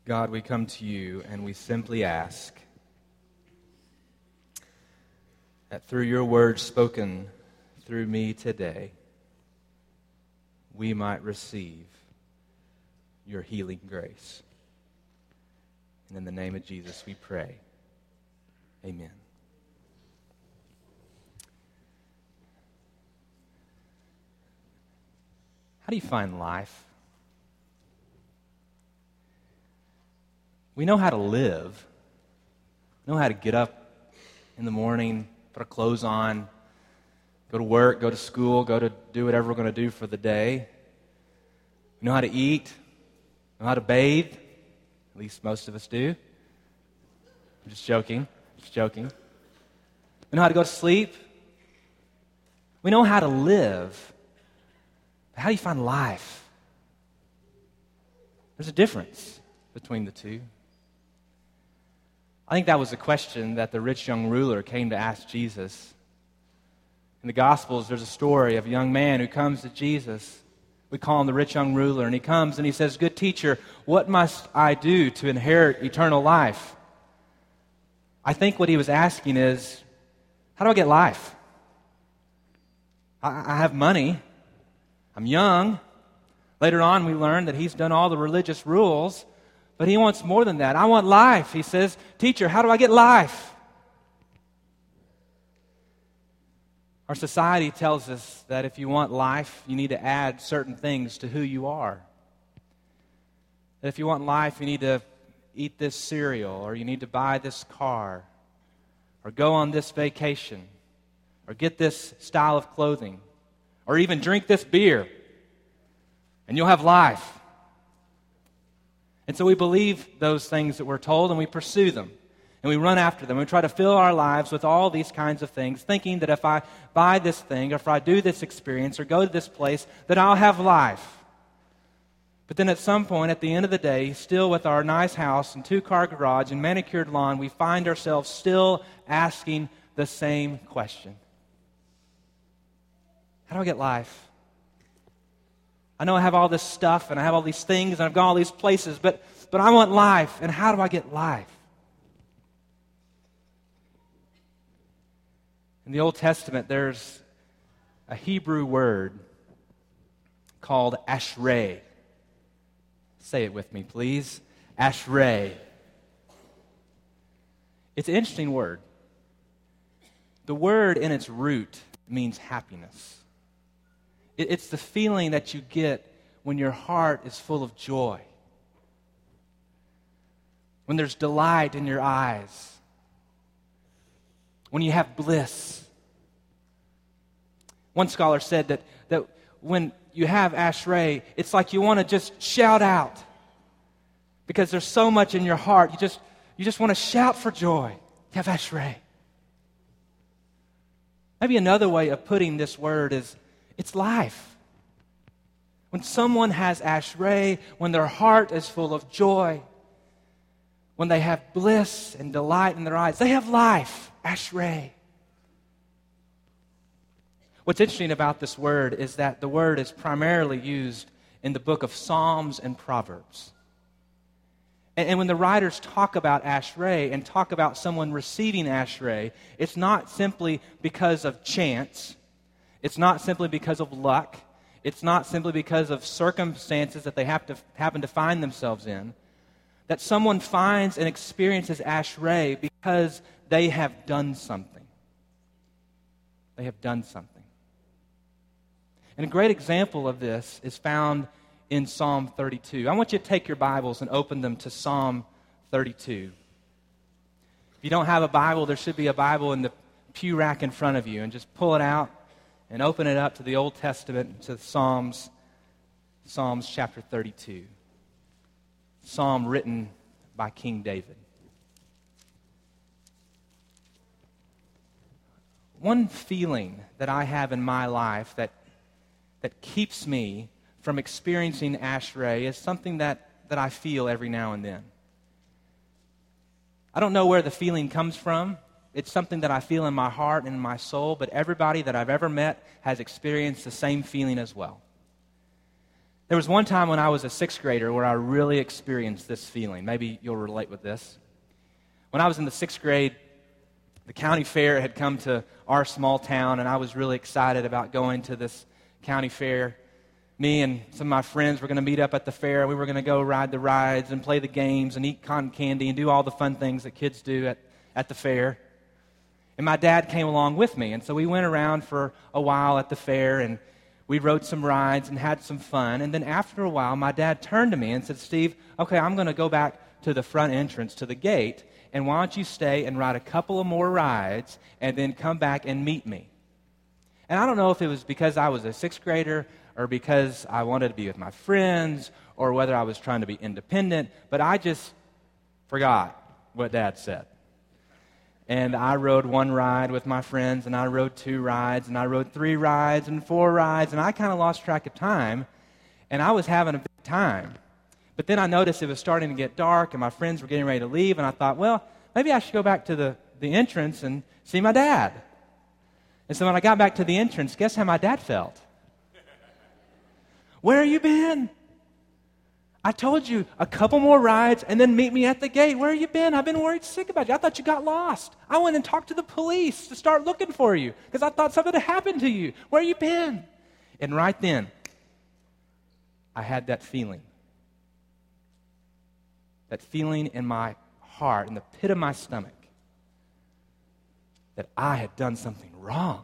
God, we come to you and we simply ask that through your words spoken through me today, we might receive your healing grace. And in the name of Jesus we pray. Amen. How do you find life? We know how to live. We know how to get up in the morning, put our clothes on, go to work, go to school, go to do whatever we're going to do for the day. We know how to eat, know how to bathe. At least most of us do. I'm just joking. We know how to go to sleep. We know how to live. But how do you find life? There's a difference between the two. I think that was the question that the rich young ruler came to ask Jesus. In the Gospels, there's a story of a young man who comes to Jesus. We call him the rich young ruler, and he comes and he says, "Good teacher, what must I do to inherit eternal life?" I think what he was asking is, how do I get life? I have money. I'm young. Later on, we learn that he's done all the religious rules, but he wants more than that. I want life. He says, "Teacher, how do I get life?" Our society tells us that if you want life, you need to add certain things to who you are. That if you want life, you need to eat this cereal, or you need to buy this car, or go on this vacation, or get this style of clothing, or even drink this beer, and you'll have life. And so we believe those things that we're told, and we pursue them. And we run after them. We try to fill our lives with all these kinds of things, thinking that if I buy this thing, or if I do this experience, or go to this place, that I'll have life. But then at some point, at the end of the day, still with our nice house and 2-car garage and manicured lawn, we find ourselves still asking the same question. How do I get life? I know I have all this stuff, and I have all these things, and I've gone all these places, but I want life, and how do I get life? In the Old Testament, there's a Hebrew word called ashrei. Say it with me, please. Ashrei. It's an interesting word. The word in its root means happiness. It's the feeling that you get when your heart is full of joy, when there's delight in your eyes, when you have bliss. One scholar said that when you have ashrei, it's like you want to just shout out because there's so much in your heart. You just want to shout for joy. You have ashrei. Maybe another way of putting this word is, it's life. When someone has ashrei, when their heart is full of joy, when they have bliss and delight in their eyes, they have life. Ashrei. What's interesting about this word is that the word is primarily used in the book of Psalms and Proverbs. And when the writers talk about ashrei and talk about someone receiving ashrei, it's not simply because of chance. It's not simply because of luck. It's not simply because of circumstances that they happen to find themselves in. That someone finds and experiences ashrei because they have done something. They have done something. And a great example of this is found in Psalm 32. I want you to take your Bibles and open them to Psalm 32. If you don't have a Bible, there should be a Bible in the pew rack in front of you, and just pull it out and open it up to the Old Testament, to Psalms chapter 32. Psalm written by King David. One feeling that I have in my life that keeps me from experiencing ashrei is something that I feel every now and then. I don't know where the feeling comes from. It's something that I feel in my heart and in my soul, but everybody that I've ever met has experienced the same feeling as well. There was one time when I was a sixth grader where I really experienced this feeling. Maybe you'll relate with this. When I was in the sixth grade, the county fair had come to our small town, and I was really excited about going to this county fair. Me and some of my friends were going to meet up at the fair. We were going to go ride the rides and play the games and eat cotton candy and do all the fun things that kids do at the fair. And my dad came along with me, and so we went around for a while at the fair, and we rode some rides and had some fun. And then after a while, my dad turned to me and said, "Steve, okay, I'm going to go back to the front entrance, to the gate, and why don't you stay and ride a couple of more rides and then come back and meet me?" And I don't know if it was because I was a sixth grader or because I wanted to be with my friends or whether I was trying to be independent, but I just forgot what Dad said. And I rode one ride with my friends, and I rode two rides, and I rode three rides and four rides, and I kind of lost track of time, and I was having a big time. But then I noticed it was starting to get dark, and my friends were getting ready to leave, and I thought, well, maybe I should go back to the entrance and see my dad. And so when I got back to the entrance, guess how my dad felt? "Where have you been? I told you a couple more rides and then meet me at the gate. Where have you been? I've been worried sick about you. I thought you got lost. I went and talked to the police to start looking for you because I thought something had happened to you. Where have you been?" And right then, I had that feeling in my heart, in the pit of my stomach, that I had done something wrong.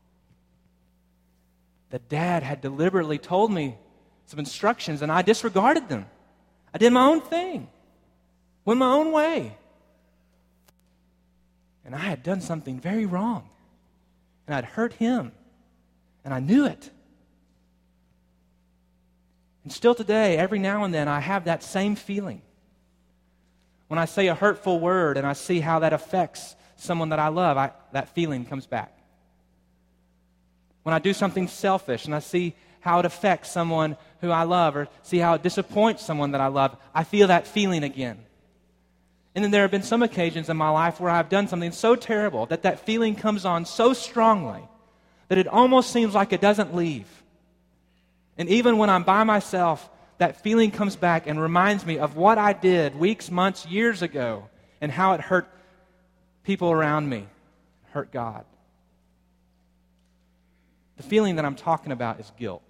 That Dad had deliberately told me some instructions, and I disregarded them. I did my own thing, went my own way. And I had done something very wrong. And I'd hurt him, and I knew it. And still today, every now and then, I have that same feeling. When I say a hurtful word and I see how that affects someone that I love, that feeling comes back. When I do something selfish and I see how it affects someone who I love or see how it disappoints someone that I love, I feel that feeling again. And then there have been some occasions in my life where I've done something so terrible that feeling comes on so strongly that it almost seems like it doesn't leave. And even when I'm by myself, that feeling comes back and reminds me of what I did weeks, months, years ago and how it hurt people around me, hurt God. The feeling that I'm talking about is guilt.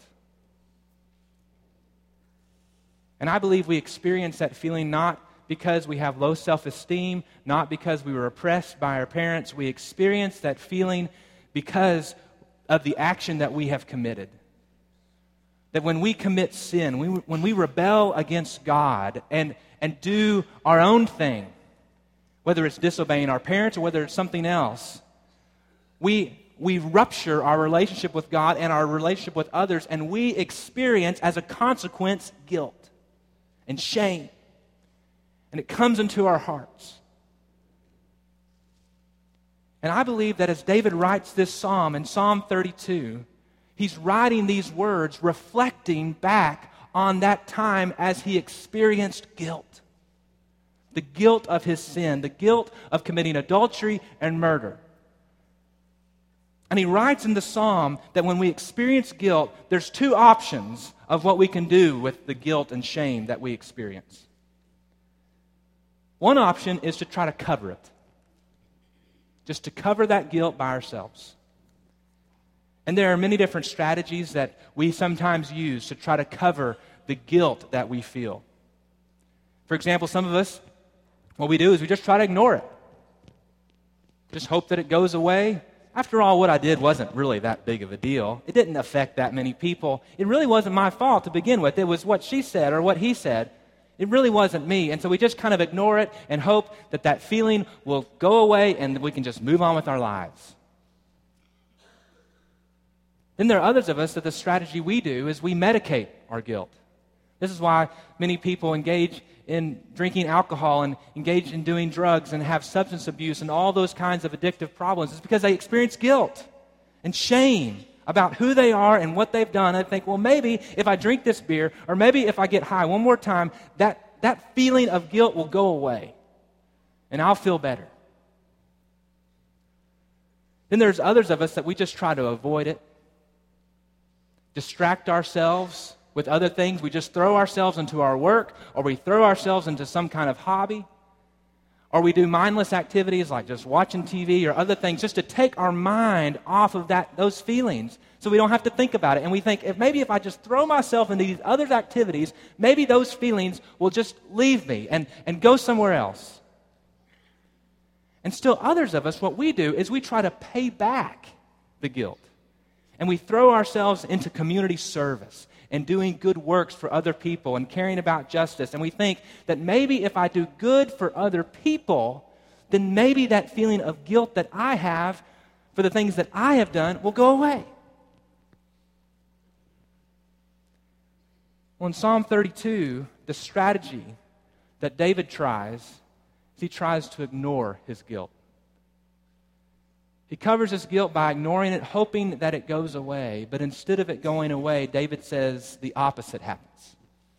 And I believe we experience that feeling not because we have low self-esteem, not because we were oppressed by our parents. We experience that feeling because of the action that we have committed. That when we commit sin, when we rebel against God and do our own thing, whether it's disobeying our parents or whether it's something else, we rupture our relationship with God and our relationship with others, and we experience, as a consequence, guilt and shame. And it comes into our hearts. And I believe that as David writes this psalm in Psalm 32, he's writing these words reflecting back on that time as he experienced guilt. The guilt of his sin, the guilt of committing adultery and murder. And he writes in the psalm that when we experience guilt, there's two options of what we can do with the guilt and shame that we experience. One option is to try to cover it. Just to cover that guilt by ourselves. And there are many different strategies that we sometimes use to try to cover the guilt that we feel. For example, some of us, what we do is we just try to ignore it. Just hope that it goes away. After all, what I did wasn't really that big of a deal. It didn't affect that many people. It really wasn't my fault to begin with. It was what she said or what he said. It really wasn't me. And so we just kind of ignore it and hope that feeling will go away and we can just move on with our lives. Then there are others of us that the strategy we do is we medicate our guilt. This is why many people engage in drinking alcohol and engage in doing drugs and have substance abuse and all those kinds of addictive problems. It's because they experience guilt and shame about who they are and what they've done. I think, well, maybe if I drink this beer or maybe if I get high one more time, that feeling of guilt will go away and I'll feel better. Then there's others of us that we just try to avoid it, distract ourselves with other things. We just throw ourselves into our work, or we throw ourselves into some kind of hobby, or we do mindless activities like just watching TV or other things just to take our mind off of those feelings so we don't have to think about it. And we think, if I just throw myself into these other activities, maybe those feelings will just leave me and go somewhere else. And still others of us, what we do is we try to pay back the guilt. And we throw ourselves into community service and doing good works for other people and caring about justice. And we think that maybe if I do good for other people, then maybe that feeling of guilt that I have for the things that I have done will go away. Well, in Psalm 32, the strategy that David tries is he tries to ignore his guilt. He covers his guilt by ignoring it, hoping that it goes away. But instead of it going away, David says the opposite happens.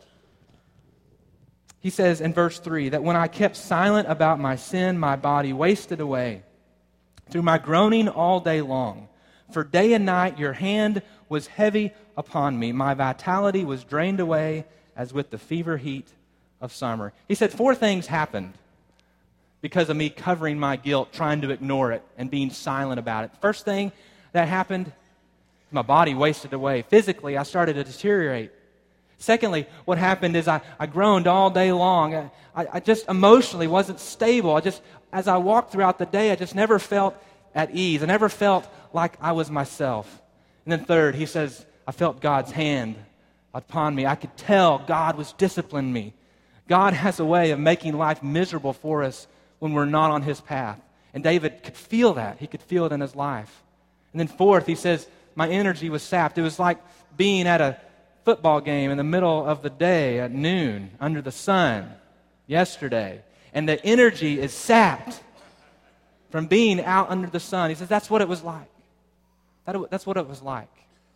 He says in verse 3 that when I kept silent about my sin, my body wasted away through my groaning all day long. For day and night your hand was heavy upon me. My vitality was drained away as with the fever heat of summer. He said 4 things happened because of me covering my guilt, trying to ignore it, and being silent about it. First thing that happened, my body wasted away. Physically, I started to deteriorate. Secondly, what happened is I groaned all day long. I just emotionally wasn't stable. As I walked throughout the day, I just never felt at ease. I never felt like I was myself. And then third, he says, I felt God's hand upon me. I could tell God was disciplining me. God has a way of making life miserable for us when we're not on his path. And David could feel that. He could feel it in his life. And then fourth, he says, my energy was sapped. It was like being at a football game in the middle of the day at noon under the sun yesterday. And the energy is sapped from being out under the sun. He says, that's what it was like. That's what it was like.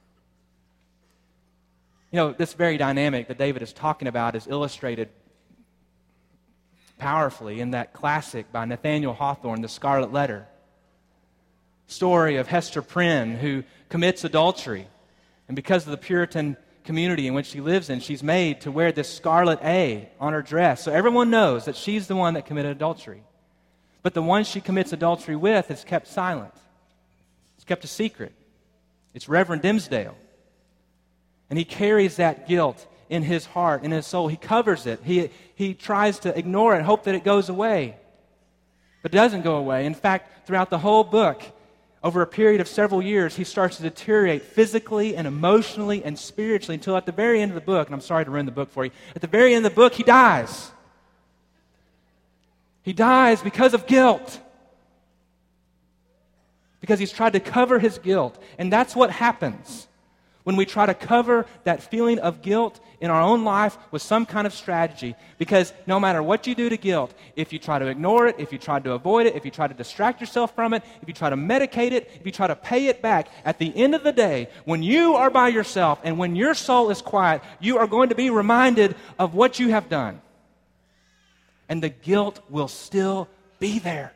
You know, this very dynamic that David is talking about is illustrated powerfully in that classic by Nathaniel Hawthorne, The Scarlet Letter. Story of Hester Prynne, who commits adultery. And because of the Puritan community in which she lives in, she's made to wear this scarlet A on her dress. So everyone knows that she's the one that committed adultery. But the one she commits adultery with is kept silent. It's kept a secret. It's Reverend Dimmesdale. And he carries that guilt in his heart, in his soul. He covers it. He tries to ignore it, hope that it goes away. But it doesn't go away. In fact, throughout the whole book, over a period of several years, he starts to deteriorate physically and emotionally and spiritually until at the very end of the book, and I'm sorry to ruin the book for you, at the very end of the book, he dies. He dies because of guilt. Because he's tried to cover his guilt. And that's what happens when we try to cover that feeling of guilt in our own life with some kind of strategy. Because no matter what you do to guilt, if you try to ignore it, if you try to avoid it, if you try to distract yourself from it, if you try to medicate it, if you try to pay it back, at the end of the day, when you are by yourself and when your soul is quiet, you are going to be reminded of what you have done. And the guilt will still be there.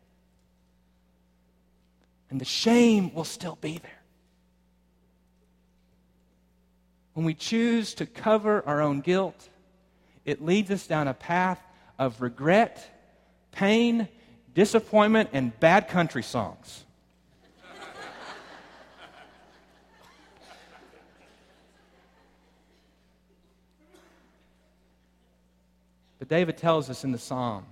And the shame will still be there. When we choose to cover our own guilt, it leads us down a path of regret, pain, disappointment, and bad country songs. But David tells us in the psalm,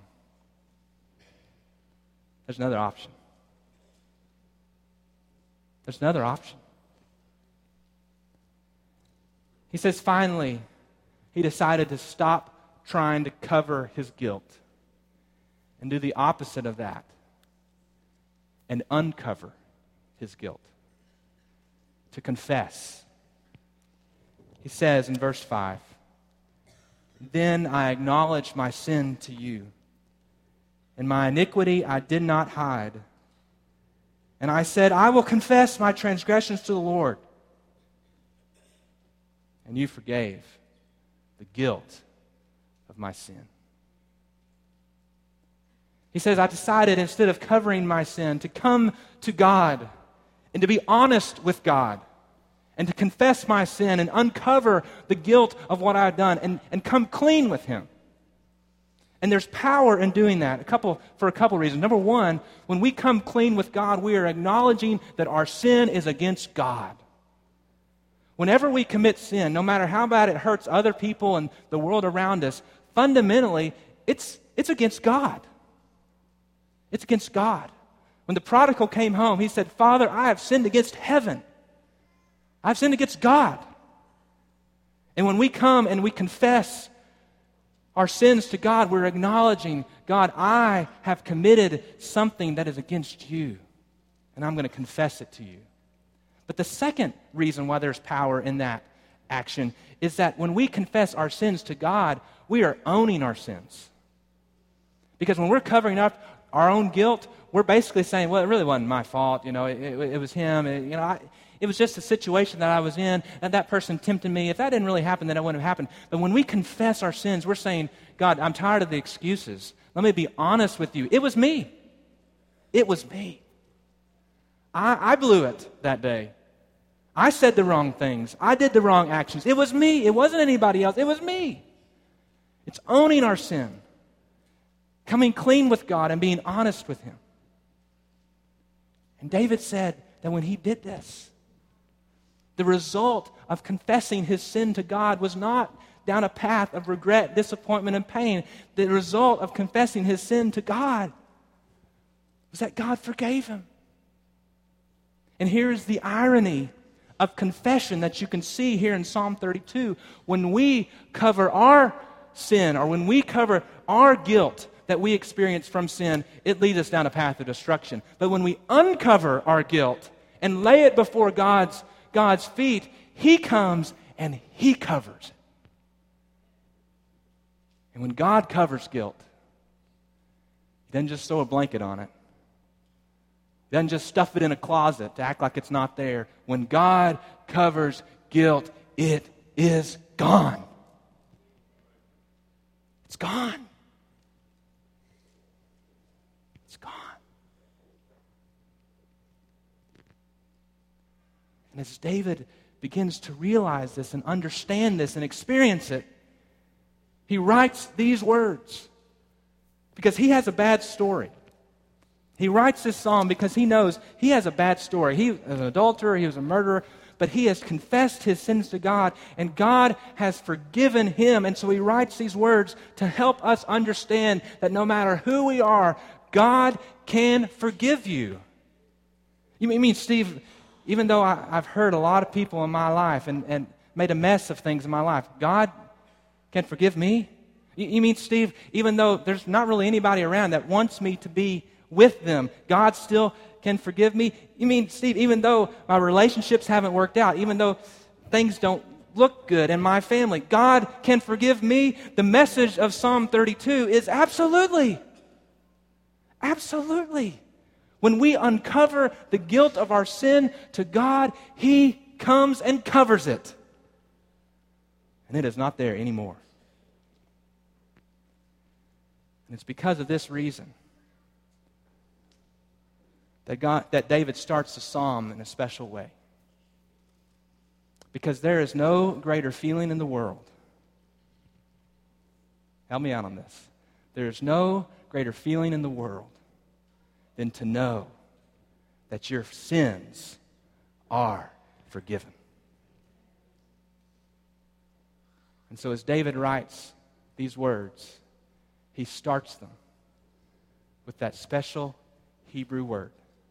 there's another option. There's another option. He says, finally, he decided to stop trying to cover his guilt and do the opposite of that and uncover his guilt, to confess. He says in verse 5, then I acknowledged my sin to you, and my iniquity I did not hide. And I said, I will confess my transgressions to the Lord. And you forgave the guilt of my sin. He says, I decided instead of covering my sin to come to God and to be honest with God and to confess my sin and uncover the guilt of what I've done and come clean with Him. And there's power in doing that for a couple reasons. Number one, when we come clean with God, we are acknowledging that our sin is against God. Whenever we commit sin, no matter how bad it hurts other people and the world around us, fundamentally, it's against God. It's against God. When the prodigal came home, he said, "Father, I have sinned against heaven. I've sinned against God." And when we come and we confess our sins to God, we're acknowledging, God, I have committed something that is against you, and I'm going to confess it to you. But the second reason why there's power in that action is that when we confess our sins to God, we are owning our sins. Because when we're covering up our own guilt, we're basically saying, well, it really wasn't my fault. It was him. It was just a situation that I was in, and that person tempted me. If that didn't really happen, then it wouldn't have happened. But when we confess our sins, we're saying, God, I'm tired of the excuses. Let me be honest with you. It was me. It was me. I blew it that day. I said the wrong things. I did the wrong actions. It was me. It wasn't anybody else. It was me. It's owning our sin, coming clean with God and being honest with Him. And David said that when he did this, the result of confessing his sin to God was not down a path of regret, disappointment, and pain. The result of confessing his sin to God was that God forgave him. And here's the irony of confession that you can see here in Psalm 32. When we cover our sin, or when we cover our guilt that we experience from sin, it leads us down a path of destruction. But when we uncover our guilt and lay it before God's feet, He comes and He covers it. And when God covers guilt, He doesn't just throw a blanket on it. He doesn't just stuff it in a closet to act like it's not there. When God covers guilt, it is gone. It's gone. It's gone. And as David begins to realize this and understand this and experience it, he writes these words because he has a bad story. He writes this psalm because he knows he has a bad story. He was an adulterer, he was a murderer, but he has confessed his sins to God, and God has forgiven him. And so he writes these words to help us understand that no matter who we are, God can forgive you. You mean, Steve, even though I've hurt a lot of people in my life and made a mess of things in my life, God can forgive me? You mean, Steve, even though there's not really anybody around that wants me to be with them, God still can forgive me? You mean, Steve, even though my relationships haven't worked out, even though things don't look good in my family, God can forgive me? The message of Psalm 32 is absolutely. Absolutely. When we uncover the guilt of our sin to God, He comes and covers it. And it is not there anymore. And it's because of this reason that David starts the psalm in a special way. Because there is no greater feeling in the world. Help me out on this. There is no greater feeling in the world than to know that your sins are forgiven. And so as David writes these words, he starts them with that special Hebrew word,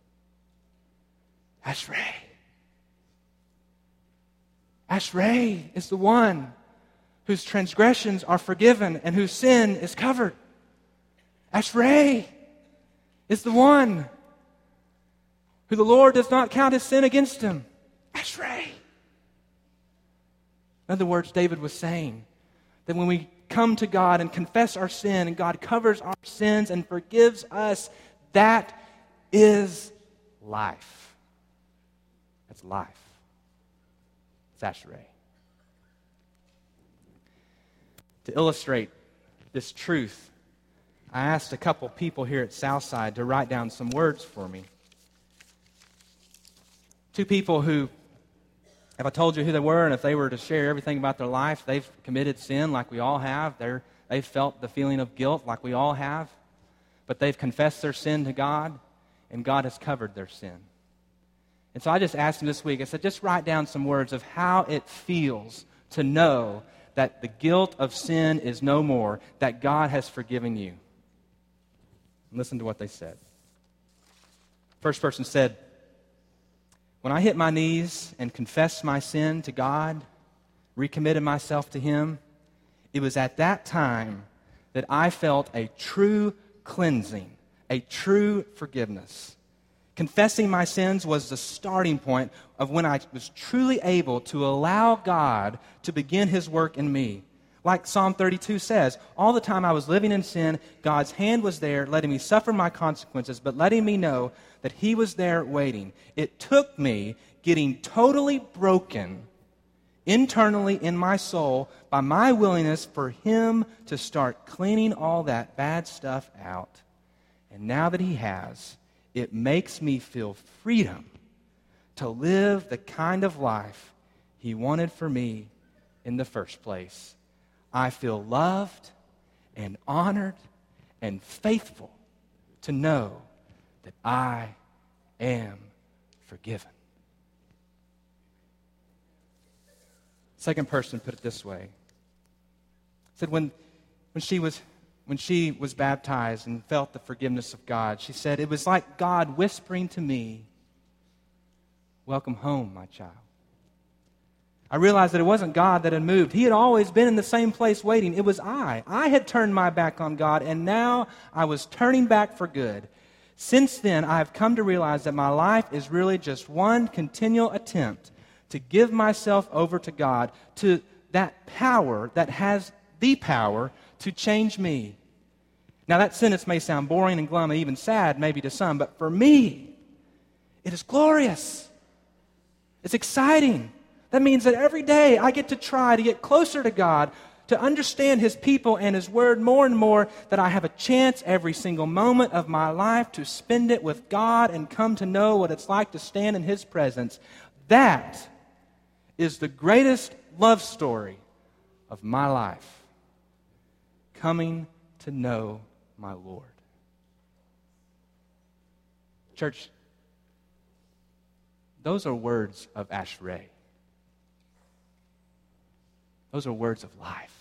Ashrei. Ashrei is the one whose transgressions are forgiven and whose sin is covered. Ashrei is the one who the Lord does not count his sin against him. Ashrei. In other words, David was saying that when we come to God and confess our sin and God covers our sins and forgives us, that is life. That's life. It's Ashrei. To illustrate this truth, I asked a couple people here at Southside to write down some words for me. Two people who if I told you who they were and if they were to share everything about their life, they've committed sin like we all have. They've felt the feeling of guilt like we all have. But they've confessed their sin to God, and God has covered their sin. And so I just asked them this week, I said, just write down some words of how it feels to know that the guilt of sin is no more, that God has forgiven you. Listen to what they said. First person said, when I hit my knees and confessed my sin to God, recommitted myself to Him, it was at that time that I felt a true cleansing, a true forgiveness. Confessing my sins was the starting point of when I was truly able to allow God to begin His work in me. Like Psalm 32 says, all the time I was living in sin, God's hand was there, letting me suffer my consequences, but letting me know that He was there waiting. It took me getting totally broken internally in my soul by my willingness for Him to start cleaning all that bad stuff out. And now that He has, it makes me feel freedom to live the kind of life He wanted for me in the first place. I feel loved and honored and faithful to know that I am forgiven. Second person put it this way. Said when she was baptized and felt the forgiveness of God, she said, it was like God whispering to me, welcome home, my child. I realized that it wasn't God that had moved. He had always been in the same place waiting. It was I. I had turned my back on God, and now I was turning back for good. Since then, I have come to realize that my life is really just one continual attempt to give myself over to God, to that power that has the power to change me. Now, that sentence may sound boring and glum and even sad maybe to some, but for me, it is glorious. It's exciting. That means that every day I get to try to get closer to God, to understand His people and His Word more and more, that I have a chance every single moment of my life to spend it with God and come to know what it's like to stand in His presence. That is the greatest love story of my life. Coming to know my Lord. Church, those are words of Ashrei. Those are words of life.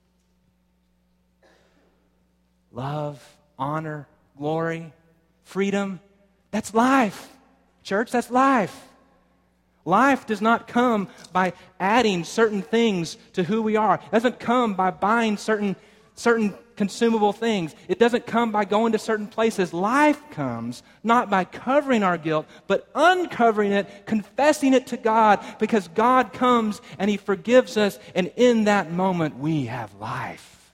Love, honor, glory, freedom. That's life. Church, that's life. Life does not come by adding certain things to who we are. It doesn't come by buying certain consumable things. It doesn't come by going to certain places. Life comes not by covering our guilt, but uncovering it, confessing it to God, because God comes and He forgives us, and in that moment we have life.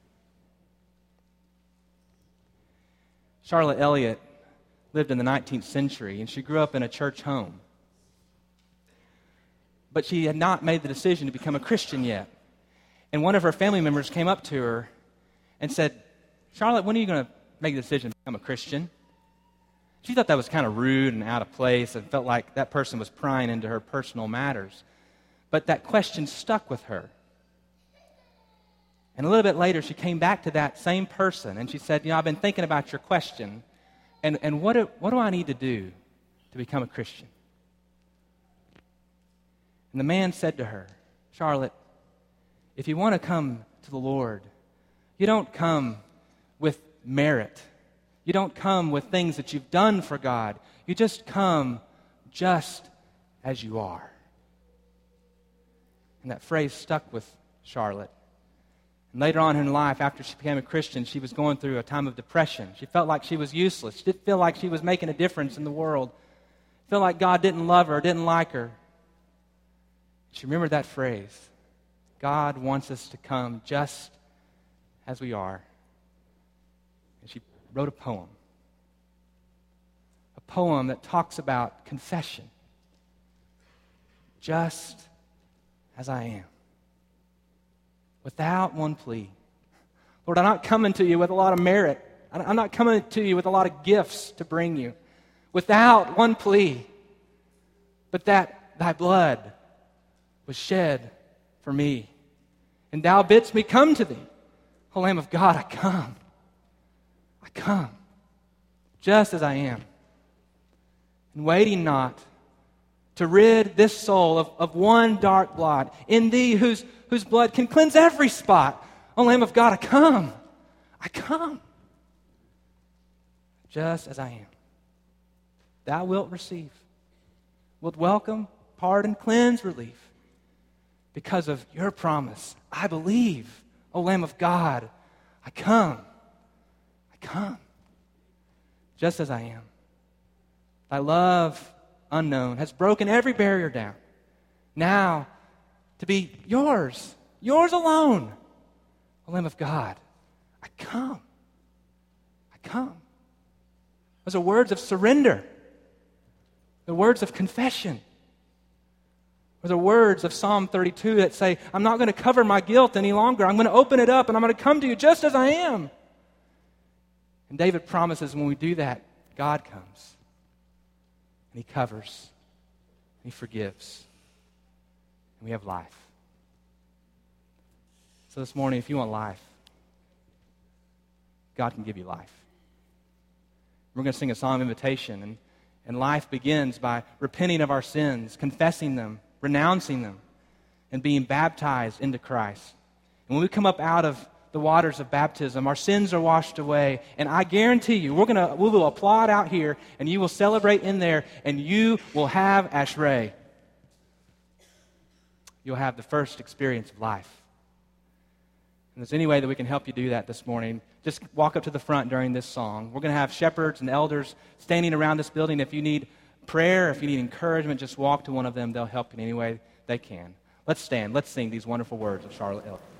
Charlotte Elliott lived in the 19th century, and she grew up in a church home. But she had not made the decision to become a Christian yet. And one of her family members came up to her and said, Charlotte, when are you going to make the decision to become a Christian? She thought that was kind of rude and out of place and felt like that person was prying into her personal matters. But that question stuck with her. And a little bit later, she came back to that same person and she said, I've been thinking about your question, and what do I need to do to become a Christian? And the man said to her, Charlotte, if you want to come to the Lord, you don't come with merit. You don't come with things that you've done for God. You just come just as you are. And that phrase stuck with Charlotte. And later on in life, after she became a Christian, she was going through a time of depression. She felt like she was useless. She didn't feel like she was making a difference in the world. Felt like God didn't love her, didn't like her. She remembered that phrase. God wants us to come just as we are. And she wrote a poem that talks about confession. Just as I am. Without one plea. Lord, I'm not coming to you with a lot of merit. I'm not coming to you with a lot of gifts to bring you. Without one plea. But that thy blood was shed for me. And thou bidst me come to thee. O Lamb of God, I come. I come, just as I am. And waiting not to rid this soul of one dark blot in thee whose blood can cleanse every spot. O Lamb of God, I come. I come. Just as I am. Thou wilt receive, wilt welcome, pardon, cleanse, relief. Because of your promise, I believe, O Lamb of God, I come. I come. Just as I am. Thy love unknown has broken every barrier down. Now, to be yours alone, O Lamb of God, I come. I come. Those are words of surrender. The words of confession. Or the words of Psalm 32 that say, I'm not going to cover my guilt any longer. I'm going to open it up and I'm going to come to you just as I am. And David promises when we do that, God comes. And He covers. And He forgives. And we have life. So this morning, if you want life, God can give you life. We're going to sing a song of invitation. And life begins by repenting of our sins, confessing them, renouncing them, and being baptized into Christ. And when we come up out of the waters of baptism, our sins are washed away. And I guarantee you, we will applaud out here, and you will celebrate in there, and you will have Ashrei. You'll have the first experience of life. And if there's any way that we can help you do that this morning, just walk up to the front during this song. We're going to have shepherds and elders standing around this building. If you need prayer, if you need encouragement, just walk to one of them. They'll help you in any way they can. Let's stand. Let's sing these wonderful words of Charlotte Elder.